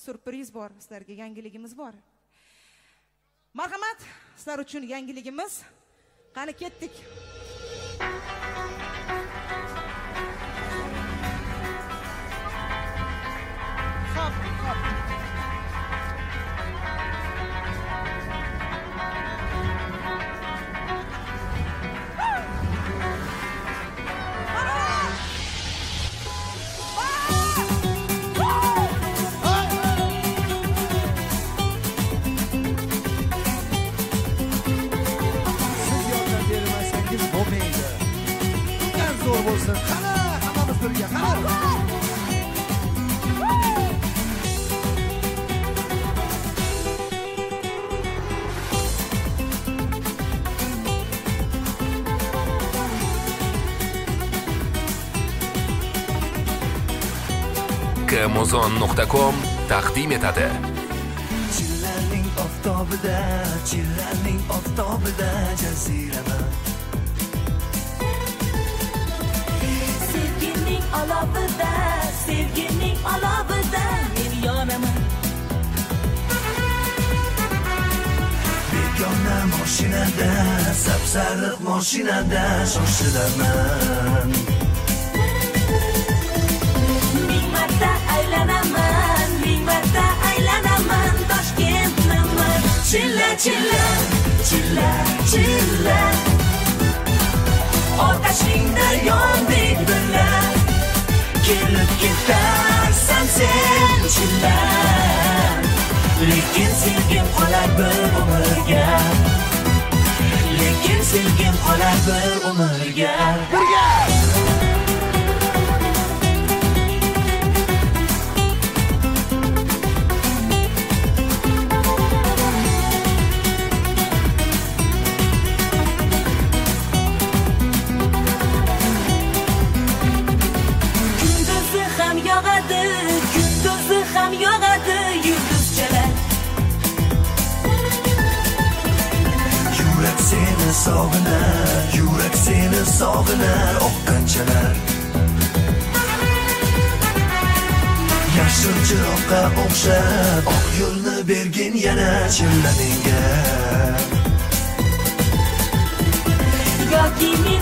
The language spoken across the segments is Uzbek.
surpriz bor, sizlarga yangiligimiz bor. Marhamat, sizlar uchun yangiligimiz. Qani ketdik. Hop. Hammamiz birga qara. Amazon.com taqdim etadi. Chillarning oftobida jazirama. Sevgining olovida men yonaman. Begona mashinada, sapsariq mashinada shoshilaman. Ming marta aylanaman Toshkentni. Chilla otashingda yondek birga kelib ketarsan sen chilla. Lekin sevgim qolar bir umrga. Birga kunduzi ham yog'adi yulduzchalar. Yurak seni sog'inar oqqanchalar. Yashil chiroqqa o'xshab oq yo'lni bergin yana chilla menga. Yoki men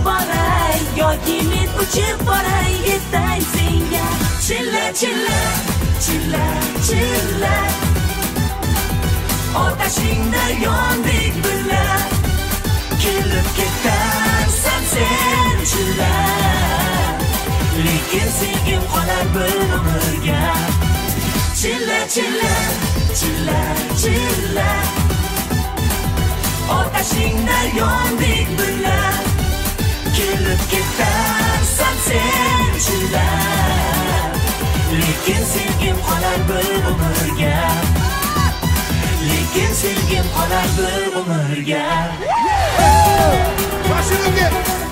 uchib boray yetay senga. Chilla otashingda yondek birga kelib ketarsan sen chilla. Lekin sevgim qolar bir umrga. Chilla otashingda yondek birga kelib ketarsan sen chilla. Lekin sevgim qolar bir umrga. Mashinaga